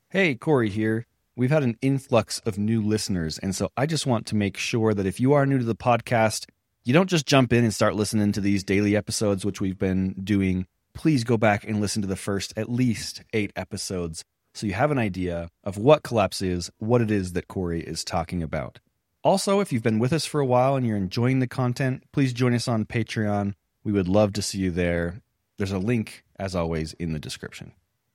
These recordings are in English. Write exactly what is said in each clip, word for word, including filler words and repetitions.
Hey, Corey here. We've had an influx of new listeners, and so I just want to make sure that if you are new to the podcast, you don't just jump in and start listening to these daily episodes, which we've been doing. Please go back and listen to the first at least eight episodes so you have an idea of what Collapse is, what it is that Corey is talking about. Also, if you've been with us for a while and you're enjoying the content, please join us on Patreon. We would love to see you there. There's a link, as always, in the description.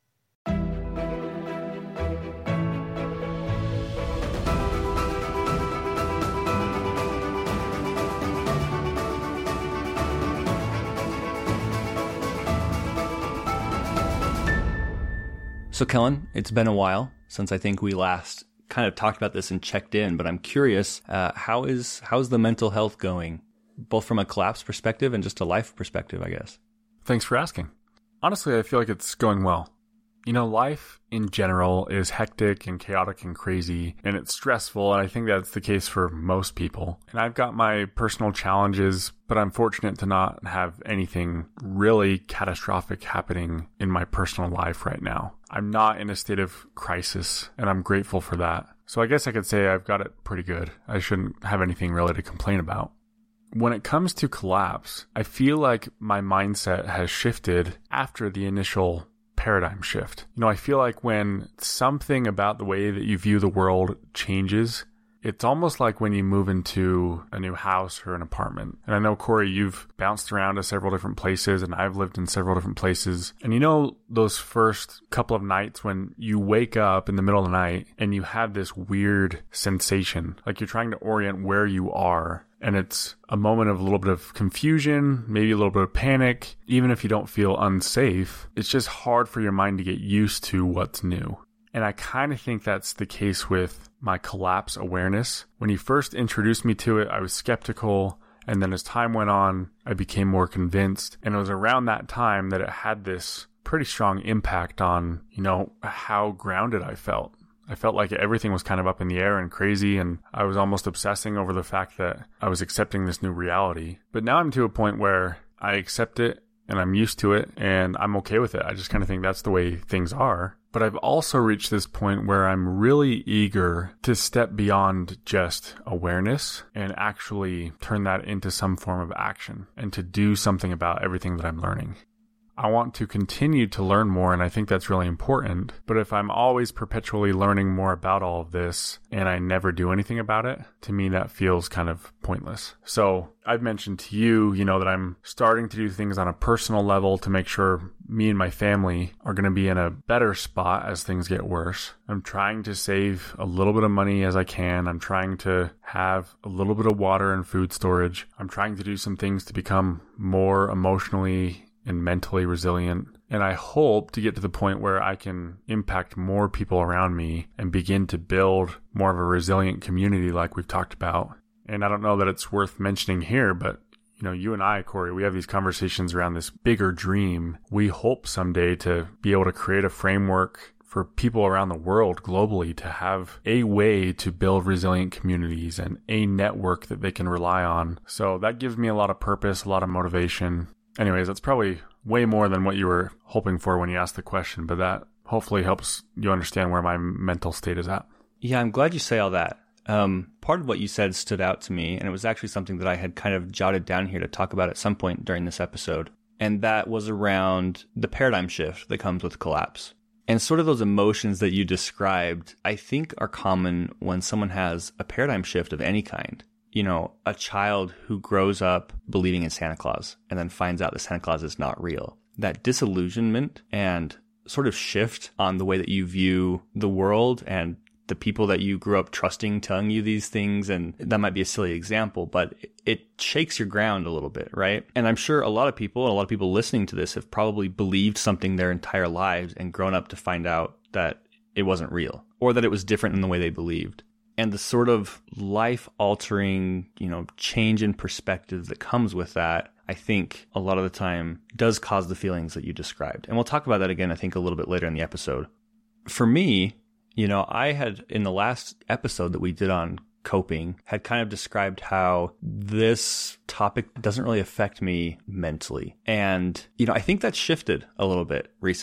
So Kellen, it's been a while since I think we last kind of talked about this and checked in, but I'm curious, uh, how is how's the mental health going, both from a Collapse perspective and just a life perspective, I guess? Thanks for asking. Honestly, I feel like it's going well. You know, life in general is hectic and chaotic and crazy, and it's stressful, and I think that's the case for most people. And I've got my personal challenges, but I'm fortunate to not have anything really catastrophic happening in my personal life right now. I'm not in a state of crisis, and I'm grateful for that. So I guess I could say I've got it pretty good. I shouldn't have anything really to complain about. When it comes to Collapse, I feel like my mindset has shifted after the initial paradigm shift. You know, I feel like when something about the way that you view the world changes, it's almost like when you move into a new house or an apartment. And I know, Corey, you've bounced around to several different places, and I've lived in several different places. And you know, those first couple of nights when you wake up in the middle of the night and you have this weird sensation, like you're trying to orient where you are. And it's a moment of a little bit of confusion, maybe a little bit of panic. Even if you don't feel unsafe, it's just hard for your mind to get used to what's new. And I kind of think that's the case with my Collapse awareness. When you first introduced me to it, I was skeptical. And then as time went on, I became more convinced. And it was around that time that it had this pretty strong impact on, you know, how grounded I felt. I felt like everything was kind of up in the air and crazy, and I was almost obsessing over the fact that I was accepting this new reality. But now I'm to a point where I accept it and I'm used to it and I'm okay with it. I just kind of think that's the way things are. But I've also reached this point where I'm really eager to step beyond just awareness and actually turn that into some form of action and to do something about everything that I'm learning. I want to continue to learn more, and I think that's really important. But if I'm always perpetually learning more about all of this and I never do anything about it, to me that feels kind of pointless. So I've mentioned to you, you know, that I'm starting to do things on a personal level to make sure me and my family are going to be in a better spot as things get worse. I'm trying to save a little bit of money as I can. I'm trying to have a little bit of water and food storage. I'm trying to do some things to become more emotionally and mentally resilient. And I hope to get to the point where I can impact more people around me and begin to build more of a resilient community like we've talked about. And I don't know that it's worth mentioning here, but you know, you and I, Corey, we have these conversations around this bigger dream. We hope someday to be able to create a framework for people around the world globally to have a way to build resilient communities and a network that they can rely on. So that gives me a lot of purpose, a lot of motivation. Anyways, that's probably way more than what you were hoping for when you asked the question, but that hopefully helps you understand where my mental state is at. Yeah, I'm glad you say all that. Um, part of what you said stood out to me, and it was actually something that I had kind of jotted down here to talk about at some point during this episode. And that was around the paradigm shift that comes with Collapse. And sort of those emotions that you described, I think are common when someone has a paradigm shift of any kind. You know, a child who grows up believing in Santa Claus and then finds out that Santa Claus is not real. That disillusionment and sort of shift on the way that you view the world and the people that you grew up trusting telling you these things. And that might be a silly example, but it shakes your ground a little bit, right? And I'm sure a lot of people, and a lot of people listening to this have probably believed something their entire lives and grown up to find out that it wasn't real or that it was different than the way they believed. And the sort of life-altering, you know, change in perspective that comes with that, I think a lot of the time does cause the feelings that you described. And we'll talk about that again, I think, a little bit later in the episode. For me, you know, I had, in the last episode that we did on coping, had kind of described how this topic doesn't really affect me mentally. And, you know, I think that's shifted a little bit recently.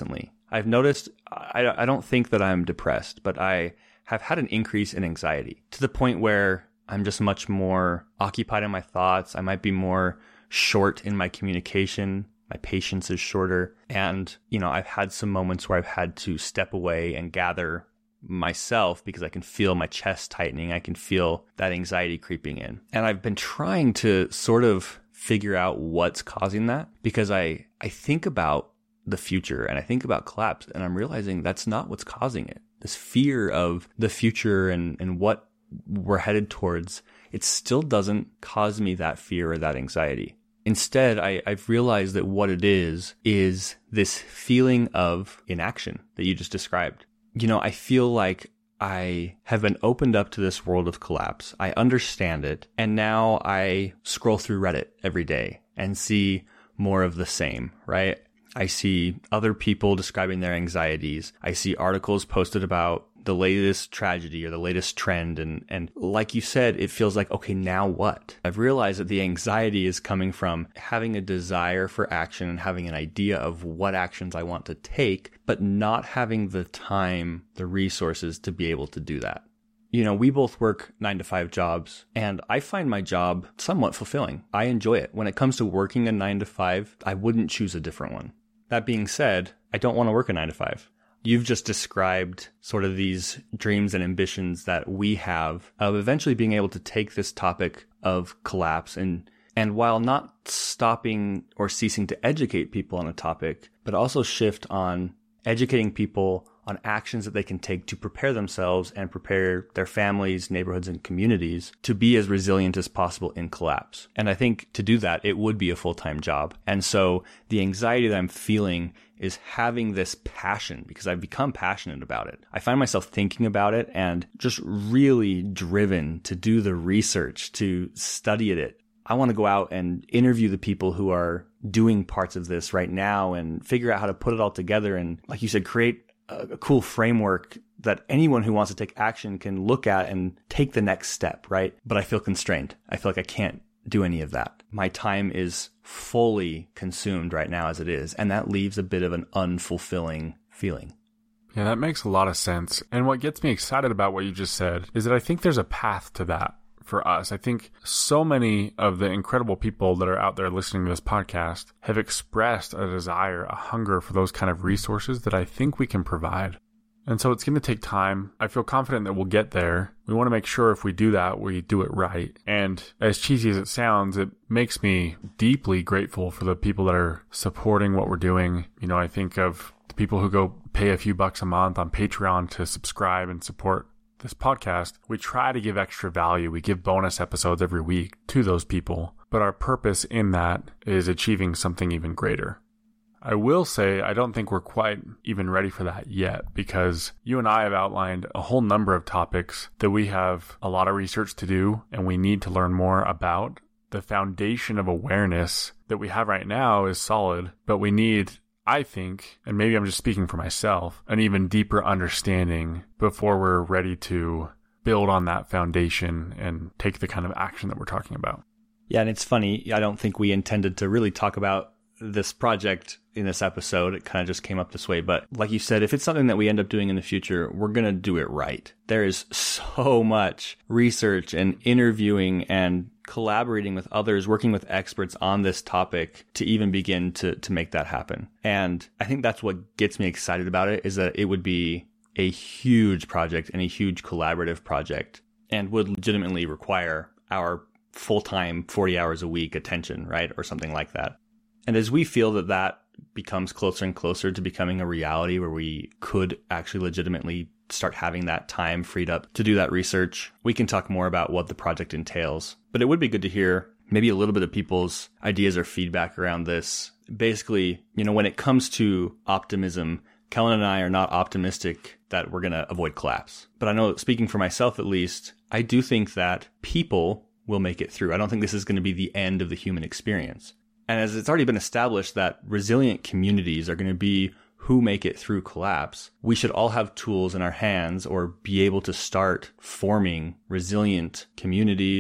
I've noticed, I, I don't think that I'm depressed, but I have had an increase in anxiety to the point where I'm just much more occupied in my thoughts. I might be more short in my communication. My patience is shorter. And, you know, I've had some moments where I've had to step away and gather myself because I can feel my chest tightening. I can feel that anxiety creeping in. And I've been trying to sort of figure out what's causing that because I, I think about the future and I think about collapse and I'm realizing that's not what's causing it. This fear of the future and, and what we're headed towards, it still doesn't cause me that fear or that anxiety. Instead, I, I've realized that what it is, is this feeling of inaction that you just described. You know, I feel like I have been opened up to this world of collapse. I understand it. And now I scroll through Reddit every day and see more of the same, right? I see other people describing their anxieties. I see articles posted about the latest tragedy or the latest trend. And, and like you said, it feels like, okay, now what? I've realized that the anxiety is coming from having a desire for action and having an idea of what actions I want to take, but not having the time, the resources to be able to do that. You know, we both work nine to five jobs and I find my job somewhat fulfilling. I enjoy it. When it comes to working a nine to five, I wouldn't choose a different one. That being said, I don't want to work a nine to five. You've just described sort of these dreams and ambitions that we have of eventually being able to take this topic of collapse and, and while not stopping or ceasing to educate people on a topic, but also shift on educating people on actions that they can take to prepare themselves and prepare their families, neighborhoods, and communities to be as resilient as possible in collapse. And I think to do that, it would be a full-time job. And so the anxiety that I'm feeling is having this passion because I've become passionate about it. I find myself thinking about it and just really driven to do the research, to study it. I want to go out and interview the people who are doing parts of this right now and figure out how to put it all together. And like you said, create a cool framework that anyone who wants to take action can look at and take the next step, right? But I feel constrained. I feel like I can't do any of that. My time is fully consumed right now as it is, and that leaves a bit of an unfulfilling feeling. Yeah, that makes a lot of sense. And what gets me excited about what you just said is that I think there's a path to that for us. I think so many of the incredible people that are out there listening to this podcast have expressed a desire, a hunger for those kind of resources that I think we can provide. And so it's going to take time. I feel confident that we'll get there. We want to make sure if we do that, we do it right. And as cheesy as it sounds, it makes me deeply grateful for the people that are supporting what we're doing. You know, I think of the people who go pay a few bucks a month on Patreon to subscribe and support this podcast. We try to give extra value. We give bonus episodes every week to those people, but our purpose in that is achieving something even greater. I will say I don't think we're quite even ready for that yet because you and I have outlined a whole number of topics that we have a lot of research to do and we need to learn more about. The foundation of awareness that we have right now is solid, but we need, I think, and maybe I'm just speaking for myself, an even deeper understanding before we're ready to build on that foundation and take the kind of action that we're talking about. Yeah, and it's funny. I don't think we intended to really talk about this project in this episode. It kind of just came up this way. But like you said, if it's something that we end up doing in the future, we're going to do it right. There is so much research and interviewing and collaborating with others, working with experts on this topic to even begin to, to make that happen. And I think that's what gets me excited about it, is that it would be a huge project and a huge collaborative project and would legitimately require our full-time forty hours a week attention, right? Or something like that. And as we feel that that becomes closer and closer to becoming a reality where we could actually legitimately start having that time freed up to do that research, we can talk more about what the project entails. But it would be good to hear maybe a little bit of people's ideas or feedback around this. Basically, you know, when it comes to optimism, Kellen and I are not optimistic that we're going to avoid collapse. But I know, speaking for myself at least, I do think that people will make it through. I don't think this is going to be the end of the human experience. And as it's already been established that resilient communities are going to be who make it through collapse, we should all have tools in our hands or be able to start forming resilient communities,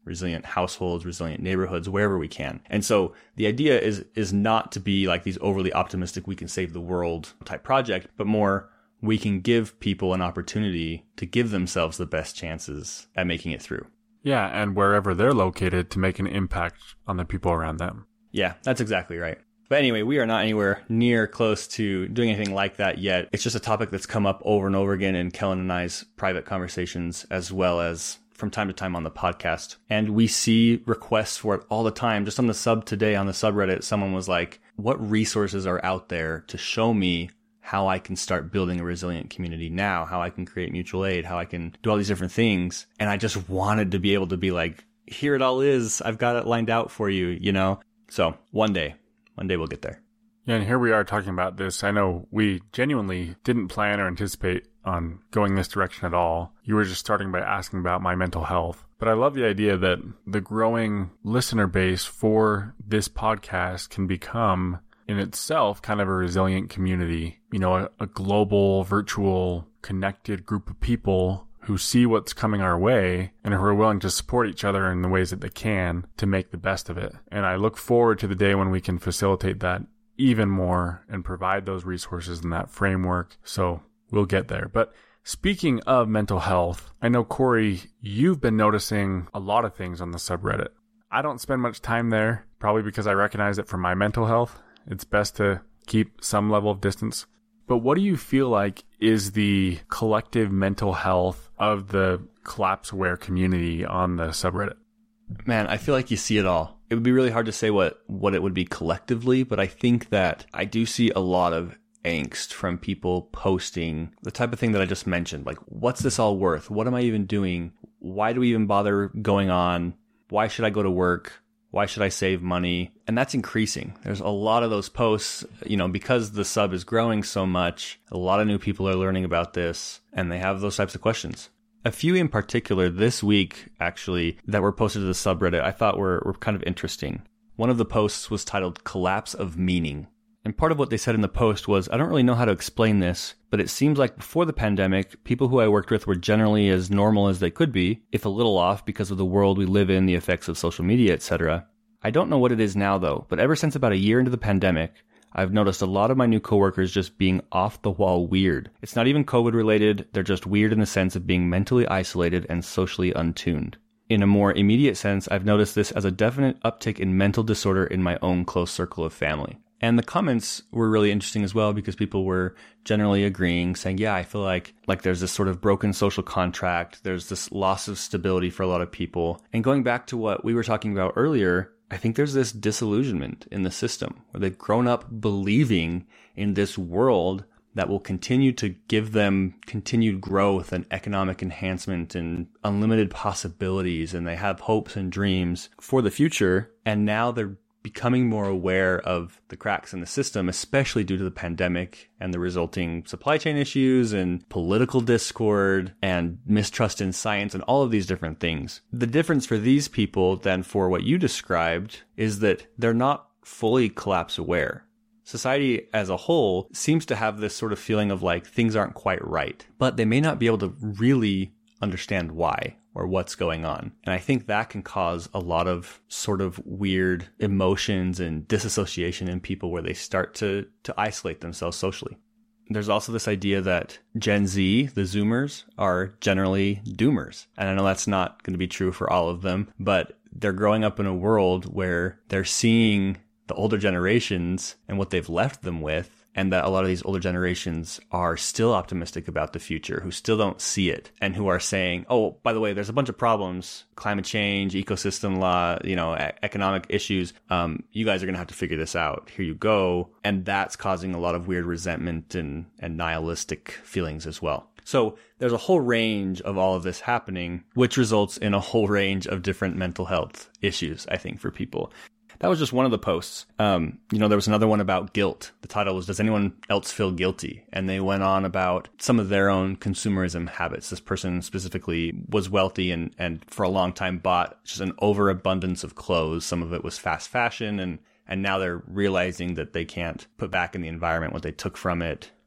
resilient households, resilient neighborhoods, wherever we can. And so the idea is is not to be like these overly optimistic, we can save the world type project, but more we can give people an opportunity to give themselves the best chances at making it through. Yeah, and wherever they're located to make an impact on the people around them. Yeah, that's exactly right. But anyway, we are not anywhere near close to doing anything like that yet. It's just a topic that's come up over and over again in Kellen and I's private conversations, as well as from time to time on the podcast. And we see requests for it all the time. Just on the sub today, on the subreddit, someone was like, what resources are out there to show me how I can start building a resilient community now, how I can create mutual aid, how I can do all these different things. And I just wanted to be able to be like, here it all is. I've got it lined out for you, you know? So one day, one day we'll get there. Yeah, and here we are talking about this. I know we genuinely didn't plan or anticipate on going this direction at all. You were just starting by asking about my mental health. But I love the idea that the growing listener base for this podcast can become in itself kind of a resilient community, you know, a, a global, virtual, connected group of people who see what's coming our way and who are willing to support each other in the ways that they can to make the best of it. And I look forward to the day when we can facilitate that even more and provide those resources and that framework. So we'll get there. But speaking of mental health, I know, Corey, you've been noticing a lot of things on the subreddit. I don't spend much time there, probably because I recognize that for my mental health, it's best to keep some level of distance. But what do you feel like is the collective mental health of the Collapse Aware community on the subreddit? Man, I feel like you see it all. It would be really hard to say what, what it would be collectively, but I think that I do see a lot of angst from people posting the type of thing that I just mentioned. Like, what's this all worth? What am I even doing? Why do we even bother going on? Why should I go to work? Why should I save money? And that's increasing. There's a lot of those posts, you know, because the sub is growing so much, a lot of new people are learning about this and they have those types of questions. A few in particular this week, actually, that were posted to the subreddit, I thought were, were kind of interesting. One of the posts was titled Collapse of Meaning. And part of what they said in the post was, I don't really know how to explain this, but it seems like before the pandemic, people who I worked with were generally as normal as they could be, if a little off because of the world we live in, the effects of social media, et cetera. I don't know what it is now though, but ever since about a year into the pandemic, I've noticed a lot of my new coworkers just being off the wall weird. It's not even COVID related, they're just weird in the sense of being mentally isolated and socially untuned. In a more immediate sense, I've noticed this as a definite uptick in mental disorder in my own close circle of family. And the comments were really interesting as well because people were generally agreeing, saying, yeah, I feel like like there's this sort of broken social contract. There's this loss of stability for a lot of people. And going back to what we were talking about earlier, I think there's this disillusionment in the system where they've grown up believing in this world that will continue to give them continued growth and economic enhancement and unlimited possibilities. And they have hopes and dreams for the future. And now they're becoming more aware of the cracks in the system, especially due to the pandemic and the resulting supply chain issues and political discord and mistrust in science and all of these different things. The difference for these people than for what you described is that they're not fully collapse aware. Society as a whole seems to have this sort of feeling of like things aren't quite right, but they may not be able to really understand why or what's going on. And I think that can cause a lot of sort of weird emotions and disassociation in people where they start to, to isolate themselves socially. There's also this idea that Gen Z, the Zoomers, are generally doomers. And I know that's not going to be true for all of them, but they're growing up in a world where they're seeing the older generations and what they've left them with, and that a lot of these older generations are still optimistic about the future, who still don't see it, and who are saying, oh, by the way, there's a bunch of problems, climate change, ecosystem law, you know, e- economic issues. Um, you guys are going to have to figure this out. Here you go. And that's causing a lot of weird resentment and, and nihilistic feelings as well. So there's a whole range of all of this happening, which results in a whole range of different mental health issues, I think, for people. That was just one of the posts. Um, you know, there was another one about guilt. The title was, Does Anyone Else Feel Guilty? And they went on about some of their own consumerism habits. This person specifically was wealthy and, and for a long time bought just an overabundance of clothes. Some of it was fast fashion. And, and now they're realizing that they can't put back in the environment what they took from it.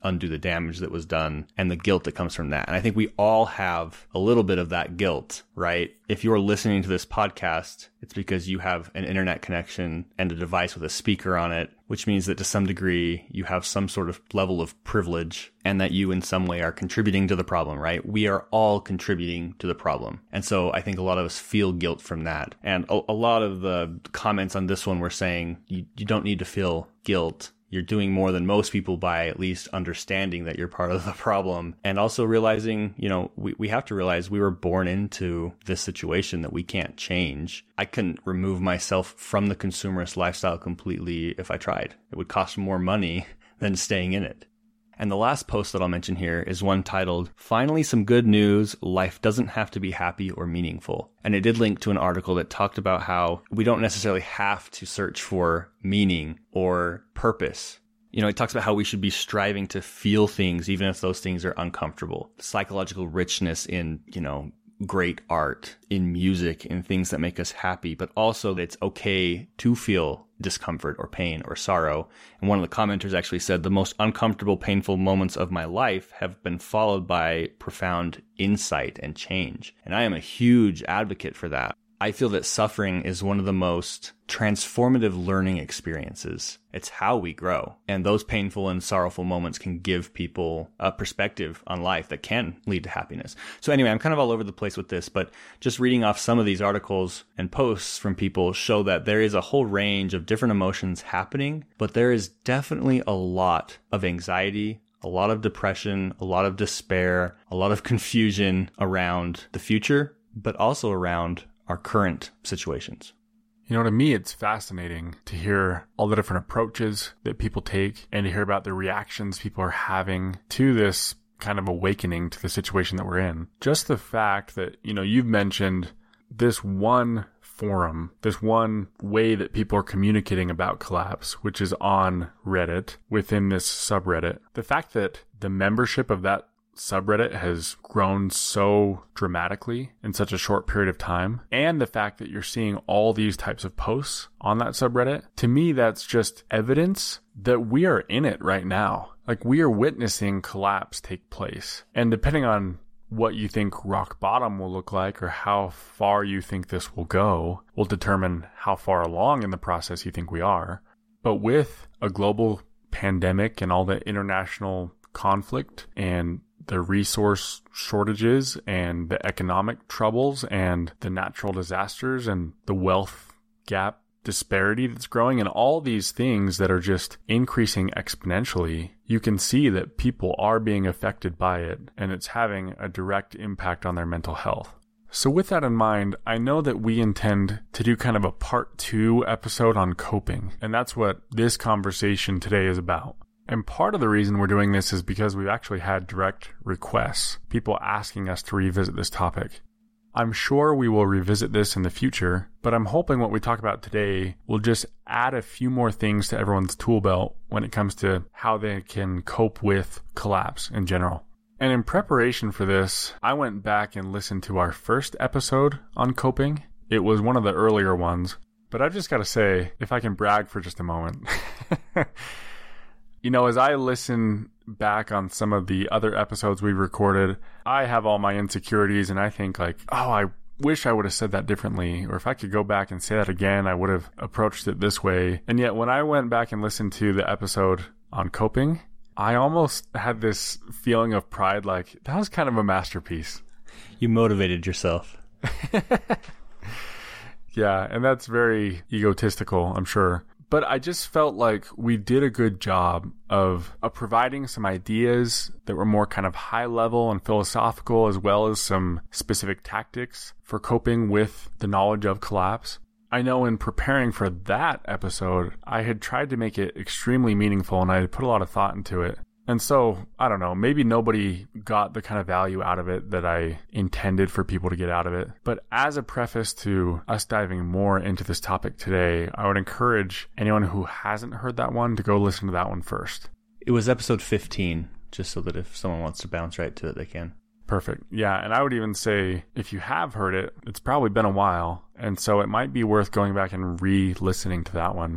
undo the damage that was done and the guilt that comes from that. And I think we all have a little bit of that guilt, right? If you're listening to this podcast, it's because you have an internet connection and a device with a speaker on it, which means that to some degree you have some sort of level of privilege and that you in some way are contributing to the problem, right? We are all contributing to the problem. And so I think a lot of us feel guilt from that. And a, a lot of the comments on this one were saying you, you don't need to feel guilt. You're doing more than most people by at least understanding that you're part of the problem, and also realizing, you know, we, we have to realize we were born into this situation that we can't change. I couldn't remove myself from the consumerist lifestyle completely if I tried. It would cost more money than staying in it. And the last post that I'll mention here is one titled, "Finally Some Good News, Life Doesn't Have to Be Happy or Meaningful." And it did link to an article that talked about how we don't necessarily have to search for meaning or purpose. You know, it talks about how we should be striving to feel things, even if those things are uncomfortable. Psychological richness in, you know, great art, in music, in things that make us happy, but also that it's okay to feel discomfort or pain or sorrow. And one of the commenters actually said, "The most uncomfortable, painful moments of my life have been followed by profound insight and change." And I am a huge advocate for that. I feel that suffering is one of the most transformative learning experiences. It's how we grow. And those painful and sorrowful moments can give people a perspective on life that can lead to happiness. So anyway, I'm kind of all over the place with this, but just reading off some of these articles and posts from people show that there is a whole range of different emotions happening, but there is definitely a lot of anxiety, a lot of depression, a lot of despair, a lot of confusion around the future, but also around our current situations. You know, to me, it's fascinating to hear all the different approaches that people take and to hear about the reactions people are having to this kind of awakening to the situation that we're in. Just the fact that, you know, you've mentioned this one forum, this one way that people are communicating about collapse, which is on Reddit within this subreddit. The fact that the membership of that subreddit has grown so dramatically in such a short period of time, and the fact that you're seeing all these types of posts on that subreddit, to me, that's just evidence that we are in it right now. Like, we are witnessing collapse take place. And depending on what you think rock bottom will look like or how far you think this will go will determine how far along in the process you think we are. But with a global pandemic and all the international conflict and the resource shortages and the economic troubles and the natural disasters and the wealth gap disparity that's growing and all these things that are just increasing exponentially, you can see that people are being affected by it and it's having a direct impact on their mental health. So with that in mind, I know that we intend to do kind of a part two episode on coping, and that's what this conversation today is about. And part of the reason we're doing this is because we've actually had direct requests, people asking us to revisit this topic. I'm sure we will revisit this in the future, but I'm hoping what we talk about today will just add a few more things to everyone's tool belt when it comes to how they can cope with collapse in general. And in preparation for this, I went back and listened to our first episode on coping. It was one of the earlier ones, but I've just got to say, if I can brag for just a moment, you know, as I listen back on some of the other episodes we recorded, I have all my insecurities and I think like, oh, I wish I would have said that differently. Or if I could go back and say that again, I would have approached it this way. And yet when I went back and listened to the episode on coping, I almost had this feeling of pride, like that was kind of a masterpiece. You motivated yourself. Yeah, and that's very egotistical, I'm sure. But I just felt like we did a good job of, of providing some ideas that were more kind of high level and philosophical, as well as some specific tactics for coping with the knowledge of collapse. I know in preparing for that episode, I had tried to make it extremely meaningful and I had put a lot of thought into it. And so, I don't know, maybe nobody got the kind of value out of it that I intended for people to get out of it. But as a preface to us diving more into this topic today, I would encourage anyone who hasn't heard that one to go listen to that one first. It was episode fifteen, just so that if someone wants to bounce right to it, they can. Perfect. Yeah, and I would even say if you have heard it, it's probably been a while. And so it might be worth going back and re-listening to that one.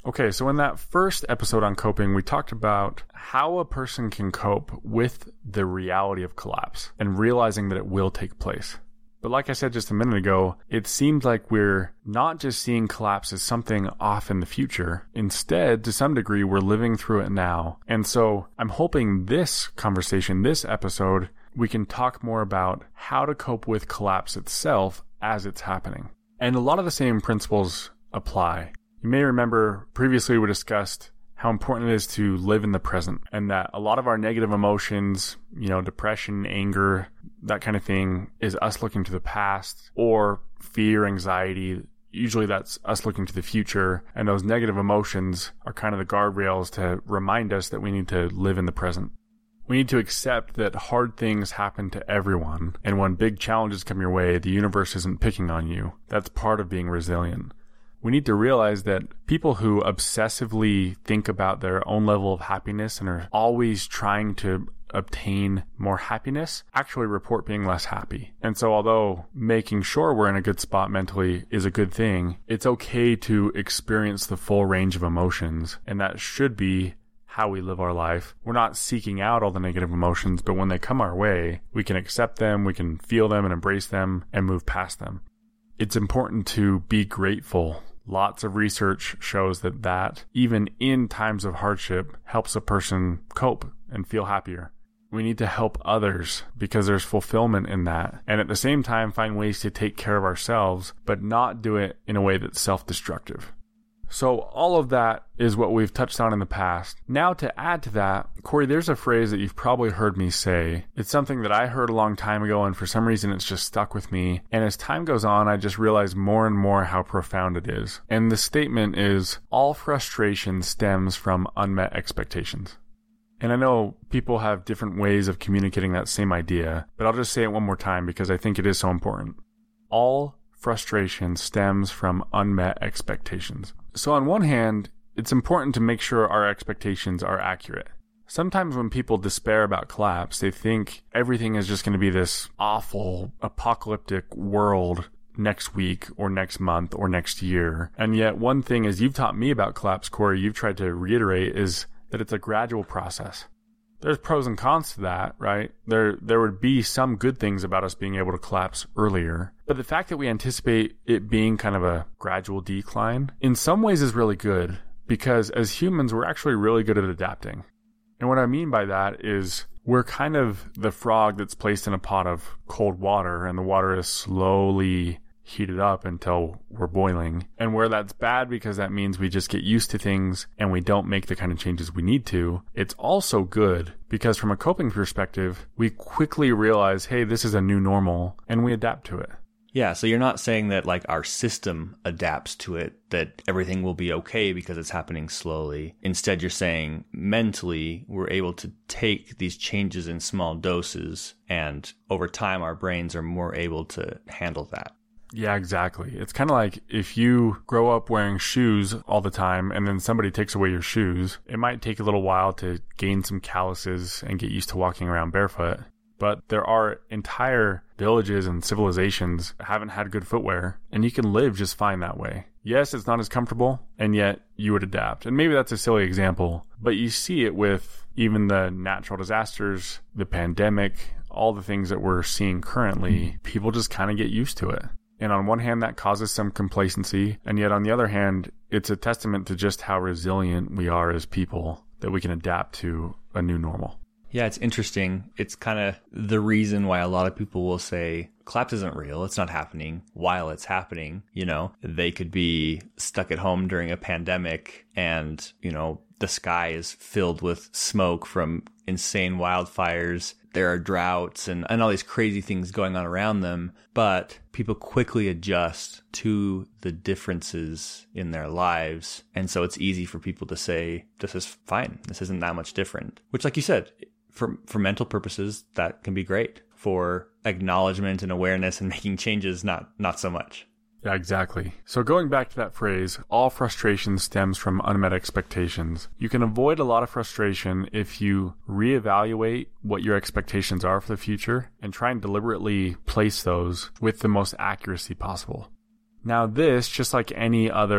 Okay, so in that first episode on coping, we talked about how a person can cope with the reality of collapse and realizing that it will take place. But like I said just a minute ago, it seems like we're not just seeing collapse as something off in the future. Instead, to some degree, we're living through it now. And so I'm hoping this conversation, this episode, we can talk more about how to cope with collapse itself as it's happening. And a lot of the same principles apply. You may remember previously we discussed how important it is to live in the present, and that a lot of our negative emotions, you know, depression, anger, that kind of thing, is us looking to the past, or fear, anxiety. Usually that's us looking to the future, and those negative emotions are kind of the guardrails to remind us that we need to live in the present. We need to accept that hard things happen to everyone, and when big challenges come your way, the universe isn't picking on you. That's part of being resilient. We need to realize that people who obsessively think about their own level of happiness and are always trying to obtain more happiness actually report being less happy. And so although making sure we're in a good spot mentally is a good thing, it's okay to experience the full range of emotions, and that should be how we live our life. We're not seeking out all the negative emotions, but when they come our way, we can accept them, we can feel them and embrace them and move past them. It's important to be grateful. Lots of research shows that that, even in times of hardship, helps a person cope and feel happier. We need to help others because there's fulfillment in that. And at the same time, find ways to take care of ourselves, but not do it in a way that's self-destructive. So all of that is what we've touched on in the past. Now to add to that, Corey, there's a phrase that you've probably heard me say. It's something that I heard a long time ago, and for some reason it's just stuck with me. And as time goes on, I just realize more and more how profound it is. And the statement is, all frustration stems from unmet expectations. And I know people have different ways of communicating that same idea, but I'll just say it one more time because I think it is so important. All frustration stems from unmet expectations. So on one hand, it's important to make sure our expectations are accurate. Sometimes when people despair about collapse, they think everything is just going to be this awful, apocalyptic world next week or next month or next year. And yet one thing, as you've taught me about collapse, Corey, you've tried to reiterate, is that it's a gradual process. There's pros and cons to that, right? There there would be some good things about us being able to collapse earlier. But the fact that we anticipate it being kind of a gradual decline, in some ways is really good, because as humans, we're actually really good at adapting. And what I mean by that is we're kind of the frog that's placed in a pot of cold water, and the water is slowly heated up until we're boiling. And where that's bad because that means we just get used to things and we don't make the kind of changes we need to, it's also good because from a coping perspective, we quickly realize, hey, this is a new normal, and we adapt to it. Yeah, so you're not saying that like our system adapts to it, that everything will be okay because it's happening slowly. Instead, you're saying mentally we're able to take these changes in small doses, and over time our brains are more able to handle that. Yeah, exactly. It's kind of like if you grow up wearing shoes all the time and then somebody takes away your shoes, it might take a little while to gain some calluses and get used to walking around barefoot. But there are entire villages and civilizations that haven't had good footwear, and you can live just fine that way. Yes, it's not as comfortable, and yet you would adapt. And maybe that's a silly example, but you see it with even the natural disasters, the pandemic, all the things that we're seeing currently. People just kind of get used to it. And on one hand, that causes some complacency. And yet on the other hand, it's a testament to just how resilient we are as people, that we can adapt to a new normal. Yeah, it's interesting. It's kind of the reason why a lot of people will say collapse isn't real. It's not happening while it's happening. You know, they could be stuck at home during a pandemic and, you know, the sky is filled with smoke from insane wildfires. There are droughts and, and all these crazy things going on around them, but people quickly adjust to the differences in their lives. And so it's easy for people to say, this is fine. This isn't that much different, which, like you said, for, for mental purposes, that can be great. For acknowledgement and awareness and making changes, not, not so much. Yeah, exactly. So going back to that phrase, all frustration stems from unmet expectations. You can avoid a lot of frustration if you reevaluate what your expectations are for the future and try and deliberately place those with the most accuracy possible. Now this, just like any other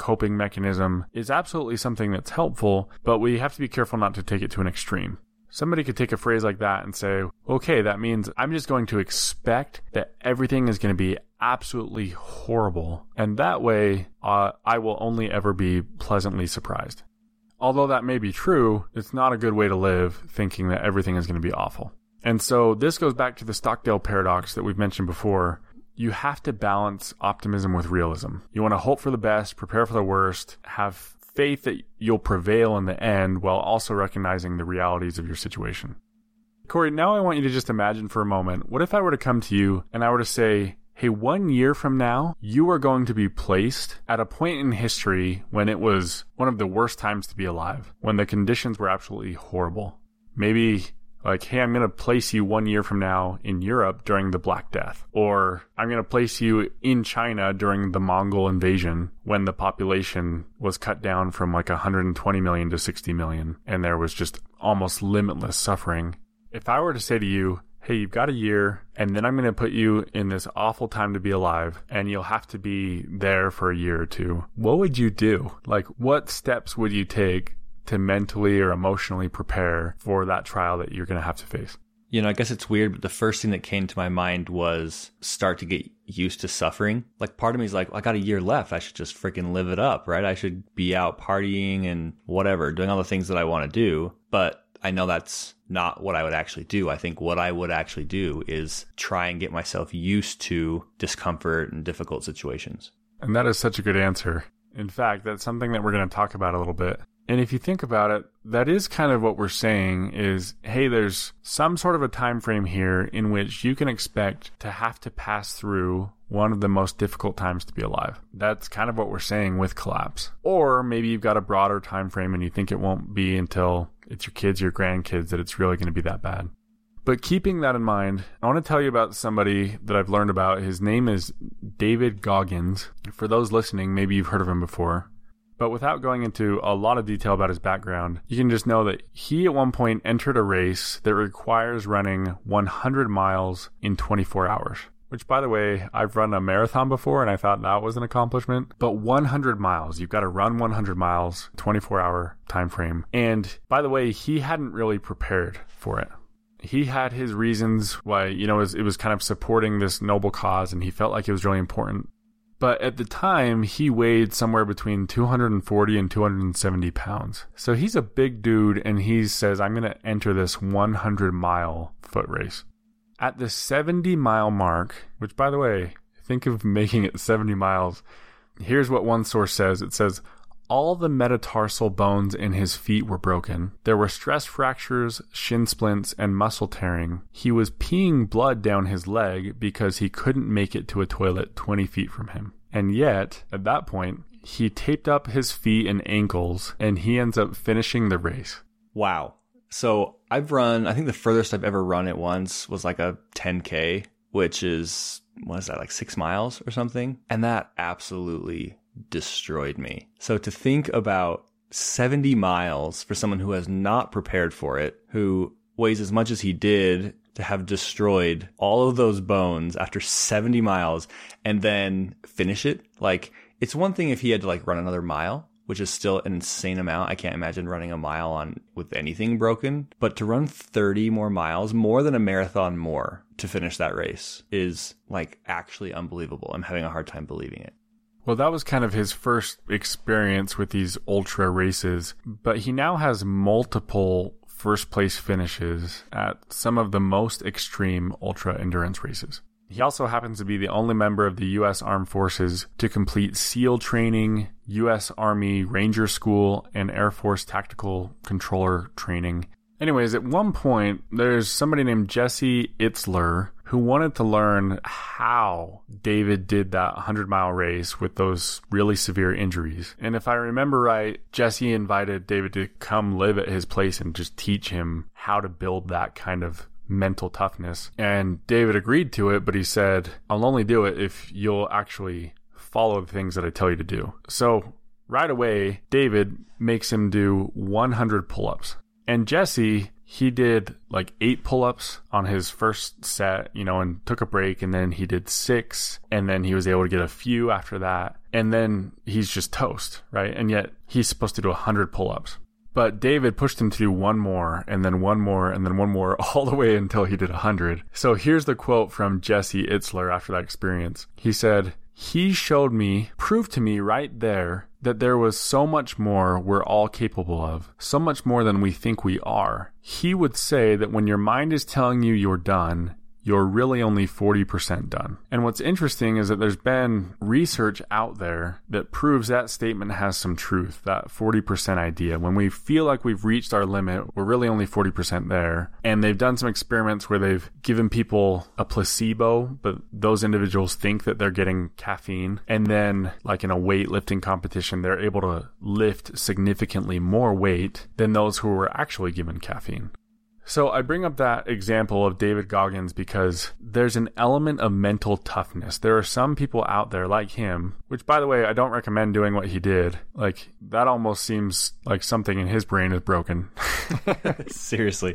coping mechanism is absolutely something that's helpful, but we have to be careful not to take it to an extreme. Somebody could take a phrase like that and say, okay, that means I'm just going to expect that everything is going to be absolutely horrible. And that way, uh, I will only ever be pleasantly surprised. Although that may be true, it's not a good way to live thinking that everything is going to be awful. And so this goes back to the Stockdale paradox that we've mentioned before. You have to balance optimism with realism. You want to hope for the best, prepare for the worst, have faith that you'll prevail in the end while also recognizing the realities of your situation. Corey, now I want you to just imagine for a moment, what if I were to come to you and I were to say, hey, one year from now, you are going to be placed at a point in history when it was one of the worst times to be alive, when the conditions were absolutely horrible. Maybe like, hey, I'm going to place you one year from now in Europe during the Black Death. Or I'm going to place you in China during the Mongol invasion when the population was cut down from like one hundred twenty million to sixty million. And there was just almost limitless suffering. If I were to say to you, hey, you've got a year, and then I'm going to put you in this awful time to be alive, and you'll have to be there for a year or two, what would you do? Like, what steps would you take to mentally or emotionally prepare for that trial that you're going to have to face? You know, I guess it's weird, but the first thing that came to my mind was start to get used to suffering. Like, part of me is like, well, I got a year left. I should just freaking live it up, right? I should be out partying and whatever, doing all the things that I want to do. But I know that's not what I would actually do. I think what I would actually do is try and get myself used to discomfort and difficult situations. And that is such a good answer. In fact, that's something that we're going to talk about a little bit. And if you think about it, that is kind of what we're saying is, hey, there's some sort of a time frame here in which you can expect to have to pass through one of the most difficult times to be alive. That's kind of what we're saying with collapse. Or maybe you've got a broader time frame and you think it won't be until it's your kids, your grandkids, that it's really going to be that bad. But keeping that in mind, I want to tell you about somebody that I've learned about. His name is David Goggins. For those listening, maybe you've heard of him before. But without going into a lot of detail about his background, you can just know that he at one point entered a race that requires running one hundred miles in twenty-four hours. Which, by the way, I've run a marathon before and I thought that was an accomplishment. But one hundred miles, you've got to run one hundred miles, twenty-four hour time frame. And by the way, he hadn't really prepared for it. He had his reasons why, you know, it was, it was kind of supporting this noble cause and he felt like it was really important. But at the time, he weighed somewhere between two hundred forty and two hundred seventy pounds. So he's a big dude, and he says, I'm going to enter this one hundred mile foot race. At the seventy mile mark, which, by the way, think of making it seventy miles. Here's what one source says. It says, all the metatarsal bones in his feet were broken. There were stress fractures, shin splints, and muscle tearing. He was peeing blood down his leg because he couldn't make it to a toilet twenty feet from him. And yet, at that point, he taped up his feet and ankles, and he ends up finishing the race. Wow. So I've run, I think the furthest I've ever run at once was like a ten K, which is, what is that, like six miles or something? And that absolutely destroyed me. So to think about seventy miles for someone who has not prepared for it, who weighs as much as he did, to have destroyed all of those bones after seventy miles and then finish it. Like, it's one thing if he had to like run another mile, which is still an insane amount. I can't imagine running a mile on with anything broken, but to run thirty more miles, more than a marathon more, to finish that race is like actually unbelievable. I'm having a hard time believing it. Well, that was kind of his first experience with these ultra races, but he now has multiple first place finishes at some of the most extreme ultra endurance races. He also happens to be the only member of the U S Armed Forces to complete SEAL training, U S Army Ranger School, and Air Force Tactical Controller training. Anyways, at one point, there's somebody named Jesse Itzler who wanted to learn how David did that one hundred mile race with those really severe injuries. And if I remember right, Jesse invited David to come live at his place and just teach him how to build that kind of mental toughness. And David agreed to it, but he said, I'll only do it if you'll actually follow the things that I tell you to do. So right away, David makes him do one hundred pull-ups. And Jesse, he did like eight pull-ups on his first set, you know, and took a break, and then he did six, and then he was able to get a few after that, and then he's just toast, right? And yet he's supposed to do one hundred pull-ups. But David pushed him to do one more, and then one more, and then one more, all the way until he did one hundred. So here's the quote from Jesse Itzler after that experience. He said, "He showed me, proved to me right there, that there was so much more we're all capable of, so much more than we think we are. He would say that when your mind is telling you you're done, you're really only forty percent done." And what's interesting is that there's been research out there that proves that statement has some truth, that forty percent idea. When we feel like we've reached our limit, we're really only forty percent there. And they've done some experiments where they've given people a placebo, but those individuals think that they're getting caffeine. And then, like in a weightlifting competition, they're able to lift significantly more weight than those who were actually given caffeine. So I bring up that example of David Goggins because there's an element of mental toughness. There are some people out there like him, which, by the way, I don't recommend doing what he did. Like, that almost seems like something in his brain is broken. Seriously.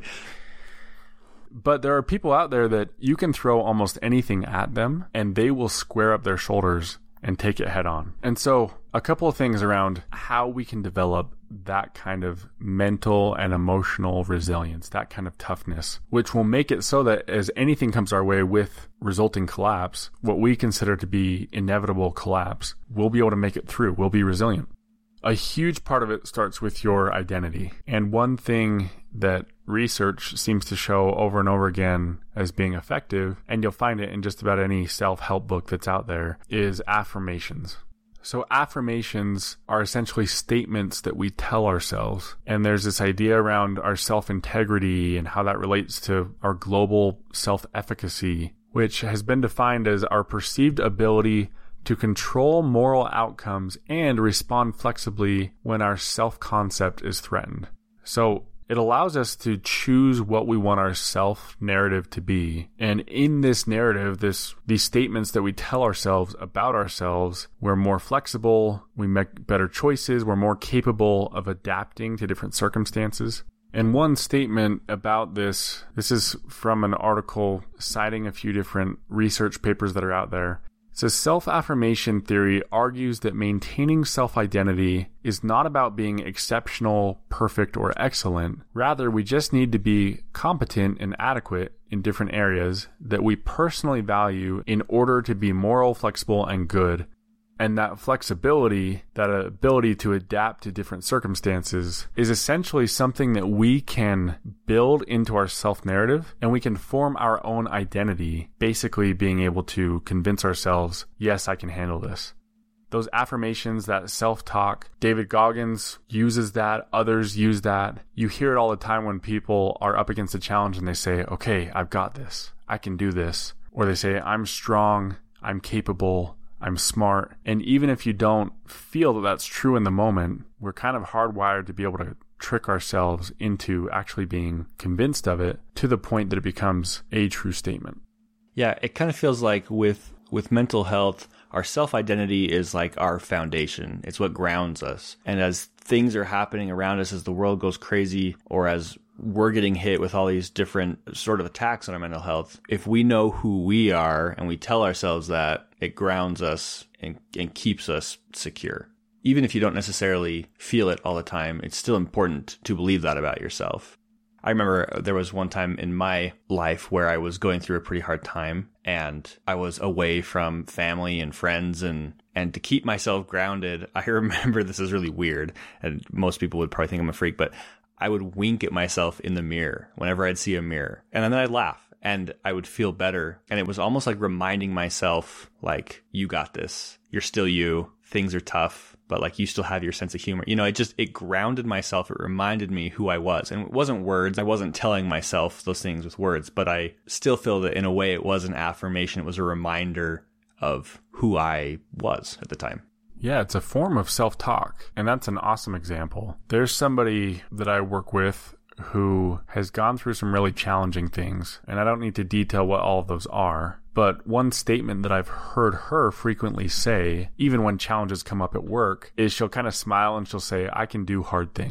But there are people out there that you can throw almost anything at them and they will square up their shoulders and take it head on. And so a couple of things around how we can develop that kind of mental and emotional resilience, that kind of toughness, which will make it so that as anything comes our way with resulting collapse, what we consider to be inevitable collapse, we'll be able to make it through. We'll be resilient. A huge part of it starts with your identity. And one thing that research seems to show over and over again as being effective, and you'll find it in just about any self-help book that's out there, is affirmations. So affirmations are essentially statements that we tell ourselves. And there's this idea around our self-integrity and how that relates to our global self-efficacy, which has been defined as our perceived ability to control moral outcomes and respond flexibly when our self-concept is threatened. So it allows us to choose what we want our self-narrative to be. And in this narrative, this these statements that we tell ourselves about ourselves, we're more flexible, we make better choices, we're more capable of adapting to different circumstances. And one statement about this, this is from an article citing a few different research papers that are out there. It says, self-affirmation theory argues that maintaining self-identity is not about being exceptional, perfect, or excellent. Rather, we just need to be competent and adequate in different areas that we personally value in order to be moral, flexible, and good. And that flexibility, that ability to adapt to different circumstances, is essentially something that we can build into our self-narrative, and we can form our own identity, basically being able to convince ourselves, yes, I can handle this. Those affirmations, that self-talk, David Goggins uses that, others use that. You hear it all the time when people are up against a challenge and they say, okay, I've got this, I can do this. Or they say, I'm strong, I'm capable, I'm smart. And even if you don't feel that that's true in the moment, we're kind of hardwired to be able to trick ourselves into actually being convinced of it to the point that it becomes a true statement. Yeah, it kind of feels like with with mental health, our self-identity is like our foundation. It's what grounds us. And as things are happening around us, as the world goes crazy, or as we're getting hit with all these different sort of attacks on our mental health, if we know who we are and we tell ourselves that, it grounds us and, and keeps us secure. Even if you don't necessarily feel it all the time, it's still important to believe that about yourself. I remember there was one time in my life where I was going through a pretty hard time, and I was away from family and friends, and and to keep myself grounded, I remember, this is really weird, and most people would probably think I'm a freak, but I would wink at myself in the mirror whenever I'd see a mirror, and then I'd laugh and I would feel better. And it was almost like reminding myself, like, you got this. You're still you. Things are tough, but like you still have your sense of humor. You know, it just, it grounded myself. It reminded me who I was. And it wasn't words. I wasn't telling myself those things with words, but I still feel that in a way it was an affirmation. It was a reminder of who I was at the time. Yeah, it's a form of self-talk, and that's an awesome example. There's somebody that I work with who has gone through some really challenging things, and I don't need to detail what all of those are, but one statement that I've heard her frequently say, even when challenges come up at work, is she'll kind of smile and she'll say, I can do hard things.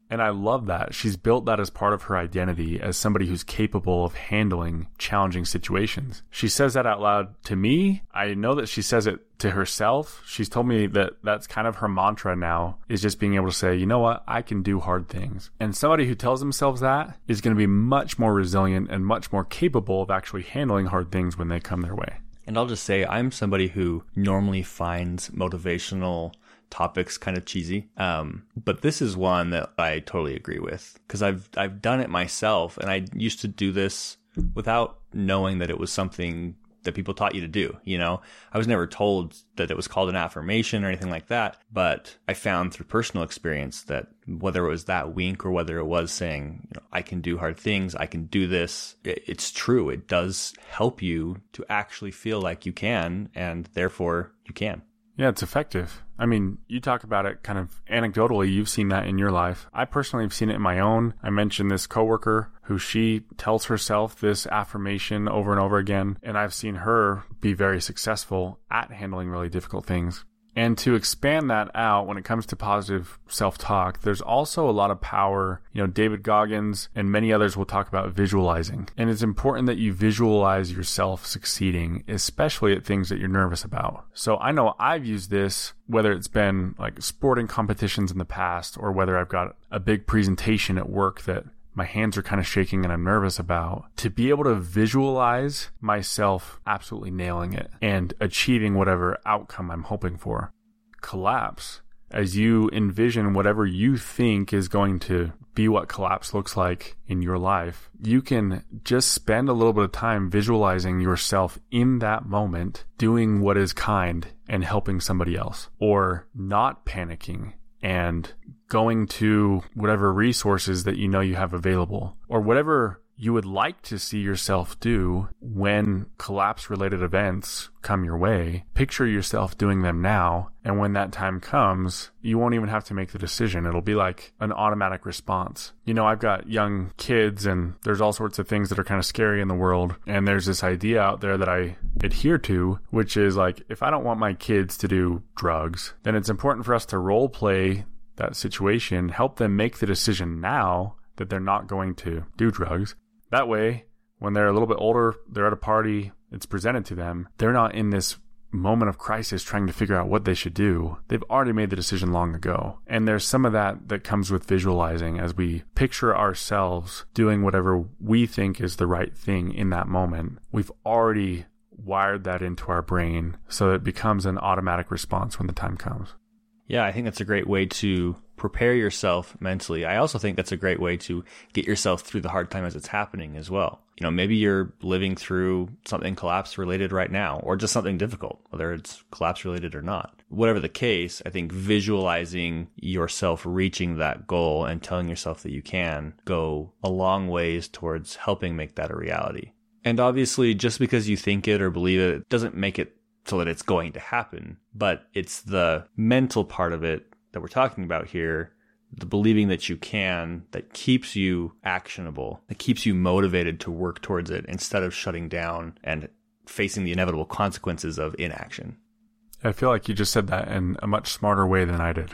And I love that. She's built that as part of her identity as somebody who's capable of handling challenging situations. She says that out loud to me. I know that she says it to herself. She's told me that that's kind of her mantra now, is just being able to say, you know what, I can do hard things. And somebody who tells themselves that is going to be much more resilient and much more capable of actually handling hard things when they come their way. And I'll just say, I'm somebody who normally finds motivational topics kind of cheesy. Um, but this is one that I totally agree with, because I've, I've done it myself, and I used to do this without knowing that it was something that people taught you to do. You know, I was never told that it was called an affirmation or anything like that, but I found through personal experience that whether it was that wink or whether it was saying, you know, I can do hard things, I can do this, it, it's true. It does help you to actually feel like you can, and therefore you can. Yeah, it's effective. I mean, you talk about it kind of anecdotally. You've seen that in your life. I personally have seen it in my own. I mentioned this coworker who she tells herself this affirmation over and over again, and I've seen her be very successful at handling really difficult things. And to expand that out when it comes to positive self-talk, there's also a lot of power. You know, David Goggins and many others will talk about visualizing. And it's important that you visualize yourself succeeding, especially at things that you're nervous about. So I know I've used this, whether it's been like sporting competitions in the past, or whether I've got a big presentation at work that my hands are kind of shaking and I'm nervous about, to be able to visualize myself absolutely nailing it and achieving whatever outcome I'm hoping for. Collapse. As you envision whatever you think is going to be what collapse looks like in your life, you can just spend a little bit of time visualizing yourself in that moment, doing what is kind and helping somebody else, or not panicking and going to whatever resources that you know you have available, or whatever you would like to see yourself do when collapse-related events come your way. Picture yourself doing them now, and when that time comes, you won't even have to make the decision. It'll be like an automatic response. You know, I've got young kids, and there's all sorts of things that are kind of scary in the world, and there's this idea out there that I adhere to, which is like, if I don't want my kids to do drugs, then it's important for us to role play that situation, help them make the decision now that they're not going to do drugs. That way, when they're a little bit older, they're at a party, it's presented to them, they're not in this moment of crisis trying to figure out what they should do. They've already made the decision long ago. And there's some of that that comes with visualizing as we picture ourselves doing whatever we think is the right thing in that moment. We've already wired that into our brain so that it becomes an automatic response when the time comes. Yeah, I think that's a great way to prepare yourself mentally. I also think that's a great way to get yourself through the hard time as it's happening as well. You know, maybe you're living through something collapse related right now, or just something difficult, whether it's collapse related or not. Whatever the case, I think visualizing yourself reaching that goal and telling yourself that you can go a long ways towards helping make that a reality. And obviously, just because you think it or believe it, it doesn't make it so that it's going to happen, but it's the mental part of it that we're talking about here, the believing that you can, that keeps you actionable, that keeps you motivated to work towards it instead of shutting down and facing the inevitable consequences of inaction. I feel like you just said that in a much smarter way than I did.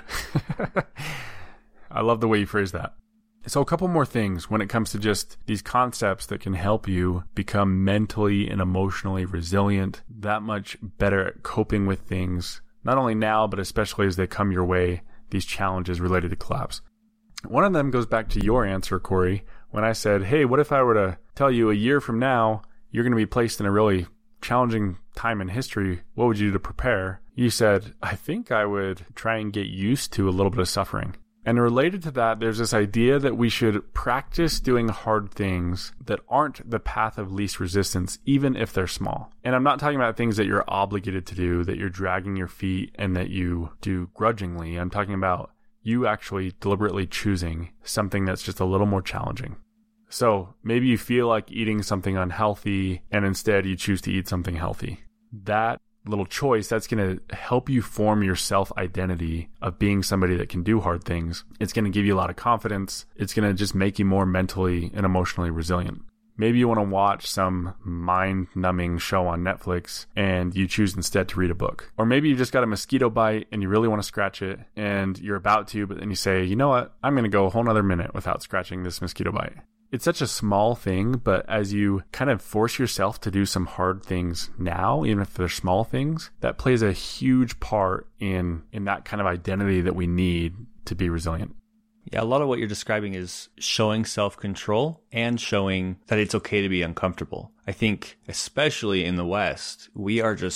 I love the way you phrased that. So a couple more things when it comes to just these concepts that can help you become mentally and emotionally resilient, that much better at coping with things, not only now, but especially as they come your way, these challenges related to collapse. One of them goes back to your answer, Corey, when I said, hey, what if I were to tell you a year from now, you're going to be placed in a really challenging time in history, what would you do to prepare? You said, I think I would try and get used to a little bit of suffering. And related to that, there's this idea that we should practice doing hard things that aren't the path of least resistance, even if they're small. And I'm not talking about things that you're obligated to do, that you're dragging your feet and that you do grudgingly. I'm talking about you actually deliberately choosing something that's just a little more challenging. So maybe you feel like eating something unhealthy and instead you choose to eat something healthy. That little choice, that's going to help you form your self-identity of being somebody that can do hard things. It's going to give you a lot of confidence. It's going to just make you more mentally and emotionally resilient. Maybe you want to watch some mind-numbing show on Netflix and you choose instead to read a book. Or maybe you just got a mosquito bite and you really want to scratch it and you're about to, but then you say, you know what, I'm going to go a whole nother minute without scratching this mosquito bite. It's such a small thing, but as you kind of force yourself to do some hard things now, even if they're small things, that plays a huge part in, in that kind of identity that we need to be resilient. Yeah, a lot of what you're describing is showing self-control and showing that it's okay to be uncomfortable. I think, especially in the West, we are just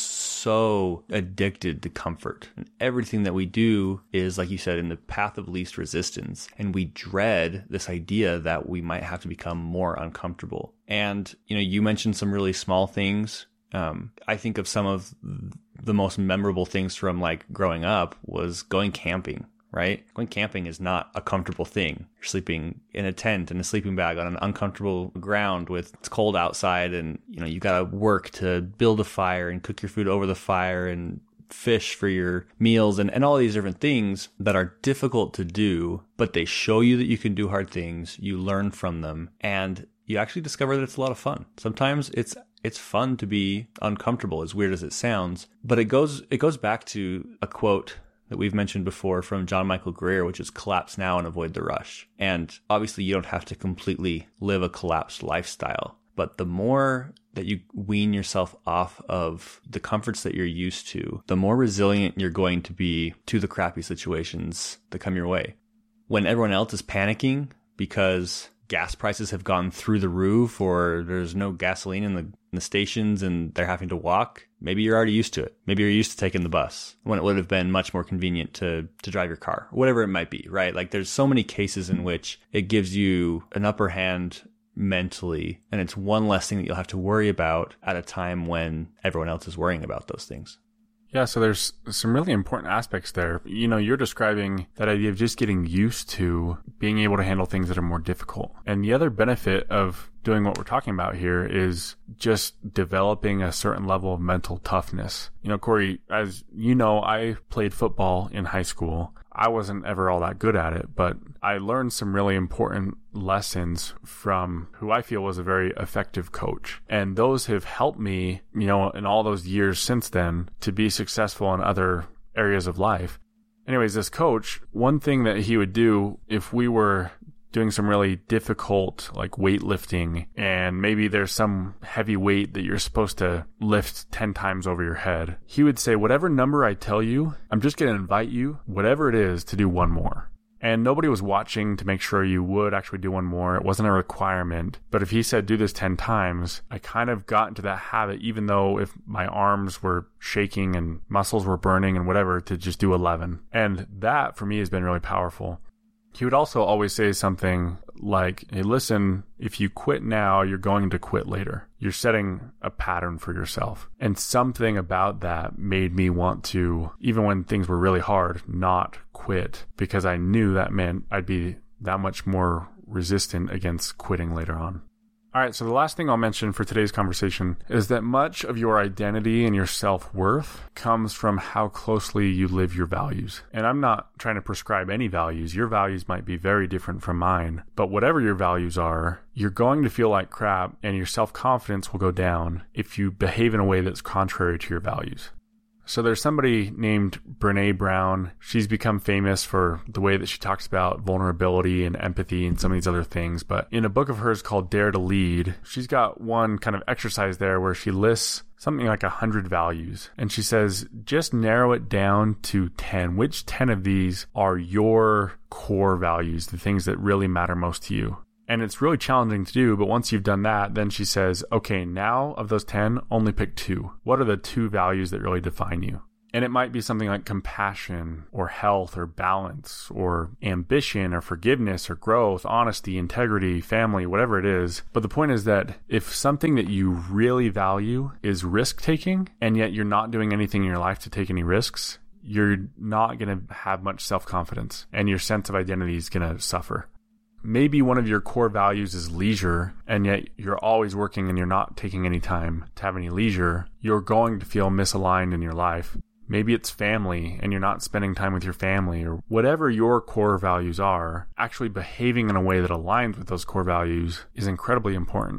so addicted to comfort. And everything that we do is, like you said, in the path of least resistance. And we dread this idea that we might have to become more uncomfortable. And, you know, you mentioned some really small things. Um, I think of some of the most memorable things from like growing up was going camping. Right? Going camping is not a comfortable thing. You're sleeping in a tent and a sleeping bag on an uncomfortable ground with it's cold outside and you know you got to work to build a fire and cook your food over the fire and fish for your meals and, and all these different things that are difficult to do, but they show you that you can do hard things. You learn from them and you actually discover that it's a lot of fun. Sometimes it's it's fun to be uncomfortable, as weird as it sounds, but it goes it goes back to a quote that we've mentioned before from John Michael Greer, which is collapse now and avoid the rush. And obviously you don't have to completely live a collapsed lifestyle, but the more that you wean yourself off of the comforts that you're used to, the more resilient you're going to be to the crappy situations that come your way. When everyone else is panicking because gas prices have gone through the roof or there's no gasoline in the, in the stations and they're having to walk, maybe you're already used to it. Maybe you're used to taking the bus when it would have been much more convenient to, to drive your car, whatever it might be, right? Like there's so many cases in which it gives you an upper hand mentally, and it's one less thing that you'll have to worry about at a time when everyone else is worrying about those things. Yeah, so there's some really important aspects there. You know, you're describing that idea of just getting used to being able to handle things that are more difficult. And the other benefit of doing what we're talking about here is just developing a certain level of mental toughness. You know, Corey, as you know, I played football in high school. I wasn't ever all that good at it, but I learned some really important lessons from who I feel was a very effective coach. And those have helped me, you know, in all those years since then to be successful in other areas of life. Anyways, this coach, one thing that he would do if we were doing some really difficult like weightlifting and maybe there's some heavy weight that you're supposed to lift ten times over your head, he would say, whatever number I tell you, I'm just going to invite you, whatever it is, to do one more. And nobody was watching to make sure you would actually do one more. It wasn't a requirement. But if he said, do this ten times, I kind of got into that habit, even though if my arms were shaking and muscles were burning and whatever, to just do eleven. And that for me has been really powerful. He would also always say something like, hey, listen, if you quit now, you're going to quit later. You're setting a pattern for yourself. And something about that made me want to, even when things were really hard, not quit, because I knew that meant I'd be that much more resistant against quitting later on. All right, so the last thing I'll mention for today's conversation is that much of your identity and your self-worth comes from how closely you live your values. And I'm not trying to prescribe any values. Your values might be very different from mine. But whatever your values are, you're going to feel like crap and your self-confidence will go down if you behave in a way that's contrary to your values. So there's somebody named Brené Brown. She's become famous for the way that she talks about vulnerability and empathy and some of these other things. But in a book of hers called Dare to Lead, she's got one kind of exercise there where she lists something like a hundred values. And she says, just narrow it down to ten. Which ten of these are your core values, the things that really matter most to you? And it's really challenging to do, but once you've done that, then she says, okay, now of those ten, only pick two. What are the two values that really define you? And it might be something like compassion or health or balance or ambition or forgiveness or growth, honesty, integrity, family, whatever it is. But the point is that if something that you really value is risk-taking, and yet you're not doing anything in your life to take any risks, you're not going to have much self-confidence and your sense of identity is going to suffer. Maybe one of your core values is leisure, and yet you're always working and you're not taking any time to have any leisure. You're going to feel misaligned in your life. Maybe it's family and you're not spending time with your family, or whatever your core values are, actually behaving in a way that aligns with those core values is incredibly important.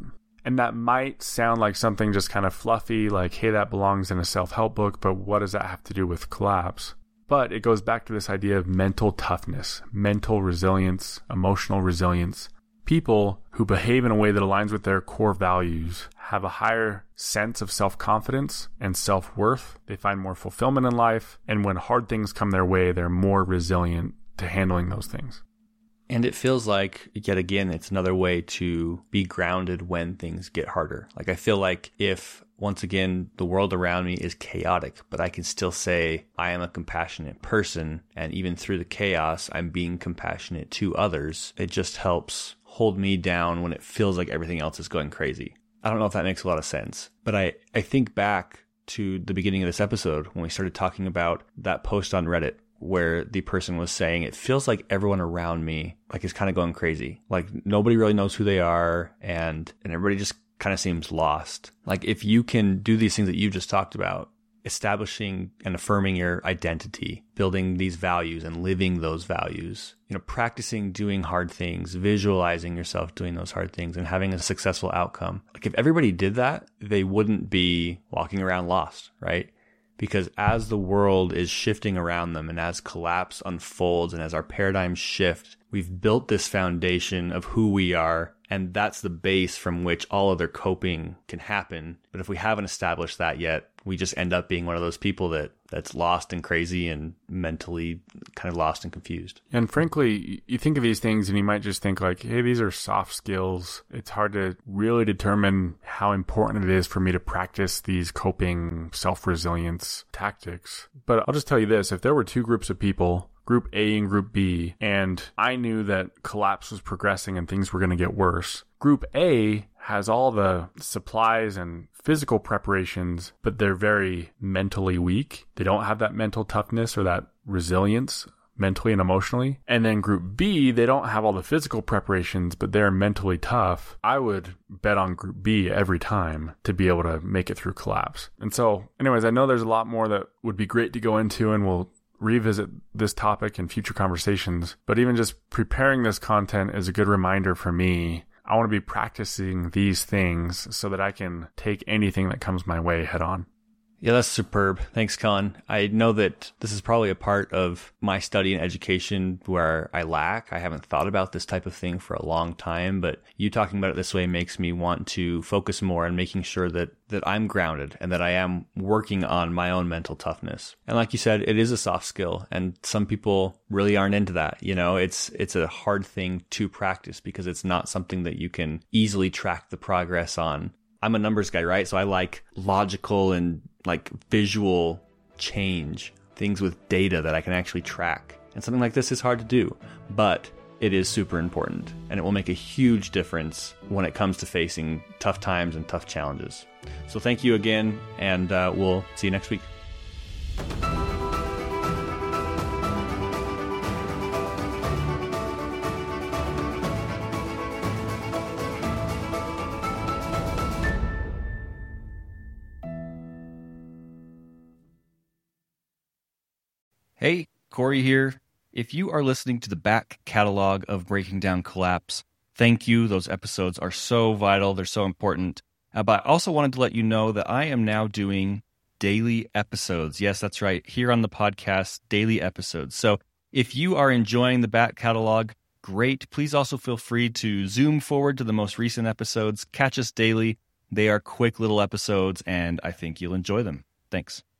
And that might sound like something just kind of fluffy, like, hey, that belongs in a self-help book, but what does that have to do with collapse? But it goes back to this idea of mental toughness, mental resilience, emotional resilience. People who behave in a way that aligns with their core values have a higher sense of self-confidence and self-worth. They find more fulfillment in life. And when hard things come their way, they're more resilient to handling those things. And it feels like, yet again, it's another way to be grounded when things get harder. Like, I feel like if, once again, the world around me is chaotic, but I can still say I am a compassionate person, and even through the chaos, I'm being compassionate to others, it just helps hold me down when it feels like everything else is going crazy. I don't know if that makes a lot of sense, but I, I think back to the beginning of this episode when we started talking about that post on Reddit, where the person was saying, it feels like everyone around me like is kind of going crazy. Like, nobody really knows who they are, and, and everybody just kind of seems lost. Like, if you can do these things that you just talked about, establishing and affirming your identity, building these values and living those values, you know, practicing doing hard things, visualizing yourself doing those hard things and having a successful outcome. Like, if everybody did that, they wouldn't be walking around lost, right? Because as the world is shifting around them and as collapse unfolds and as our paradigms shift, we've built this foundation of who we are, and that's the base from which all other coping can happen. But if we haven't established that yet, we just end up being one of those people that that's lost and crazy and mentally kind of lost and confused. And frankly, you think of these things and you might just think like, hey, these are soft skills. It's hard to really determine how important it is for me to practice these coping self-resilience tactics. But I'll just tell you this, if there were two groups of people, Group A and Group B, and I knew that collapse was progressing and things were going to get worse, Group A has all the supplies and physical preparations, but they're very mentally weak. They don't have that mental toughness or that resilience mentally and emotionally. And then Group B, they don't have all the physical preparations, but they're mentally tough. I would bet on Group B every time to be able to make it through collapse. And so anyways, I know there's a lot more that would be great to go into, and we'll revisit this topic in future conversations. But even just preparing this content is a good reminder for me. I want to be practicing these things so that I can take anything that comes my way head on. Yeah, that's superb. Thanks, Colin. I know that this is probably a part of my study and education where I lack. I haven't thought about this type of thing for a long time, but you talking about it this way makes me want to focus more on making sure that, that I'm grounded and that I am working on my own mental toughness. And like you said, it is a soft skill, and some people really aren't into that. You know, it's it's a hard thing to practice because it's not something that you can easily track the progress on. I'm a numbers guy, right? So I like logical and like visual change, things with data that I can actually track. And something like this is hard to do, but it is super important, and it will make a huge difference when it comes to facing tough times and tough challenges. So thank you again, and uh, we'll see you next week. Hey, Corey here. If you are listening to the back catalog of Breaking Down Collapse, thank you. Those episodes are so vital. They're so important. Uh, but I also wanted to let you know that I am now doing daily episodes. Yes, that's right. Here on the podcast, daily episodes. So if you are enjoying the back catalog, great. Please also feel free to zoom forward to the most recent episodes. Catch us daily. They are quick little episodes, and I think you'll enjoy them. Thanks.